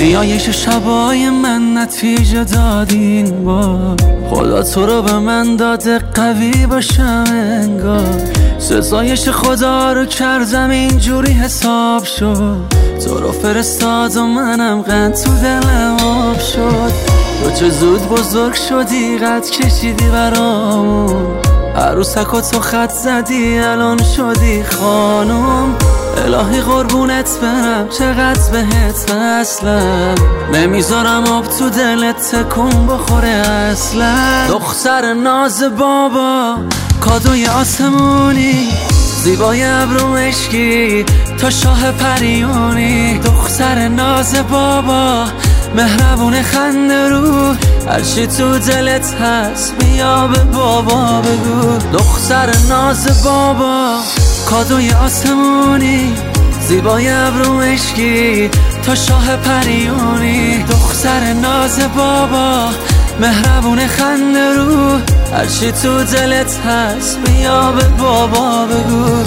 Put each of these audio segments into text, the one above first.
نیایش شبای من نتیجه دادین با خدا تو رو به من داده قوی باشم انگار سزایش خدا رو کردم اینجوری حساب شد تو رو فرستاد و منم قند تو دلم آب شد تو چه زود بزرگ شدی قد کشیدی برامون عروسک و تو خط زدی الان شدی خانوم الهی قربونت برم چقدر بهت وصلم نمیذارم آب تو دلت تکون بخوره اصلا دختر ناز بابا کادوی آسمونی زیبای ابرو مشکی تا شاه پریونی دختر ناز بابا مهربون خنده رو هرچی تو دلت هست بیا به بابا بگو دختر ناز بابا کادوی آسمونی زیبای ابرو مشکی تا شاه پریونی دختر ناز بابا مهربون خنده رو هرچی تو دلت هست بیا به بابا بگو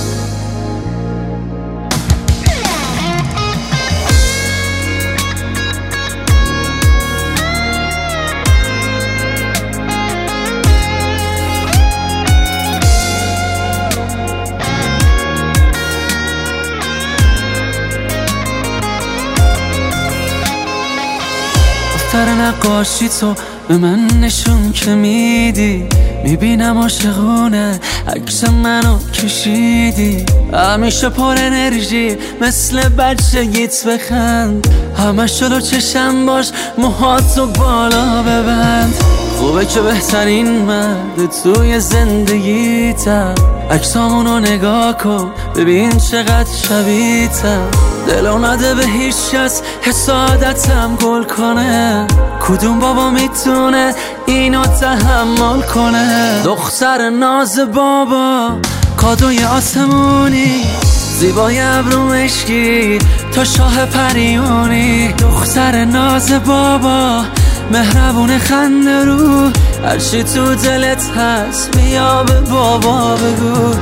دفتر نقاشی تو به من نشون که میدی میبینم عاشقونه عکس منو کشیدی همیشه پر انرژی مثل بچگیت بخند همه شلو چشم باش موهاتو بالا ببند خوبه که بهترین مرد توی زندگیتم عکسامونو نگاه کن ببین چقدر شبیه‌تم دلو نده به هیچ کس حسادتم گل کنه کدوم بابا میتونه اینو تحمل کنه دختر ناز بابا کادوی آسمونی زیبای ابرو مشکی تا شاه پریونی دختر ناز بابا مهربون خنده رو هرچی تو دلت هست بیا به بابا بگو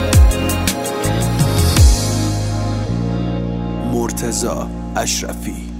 مرتضی اشرفی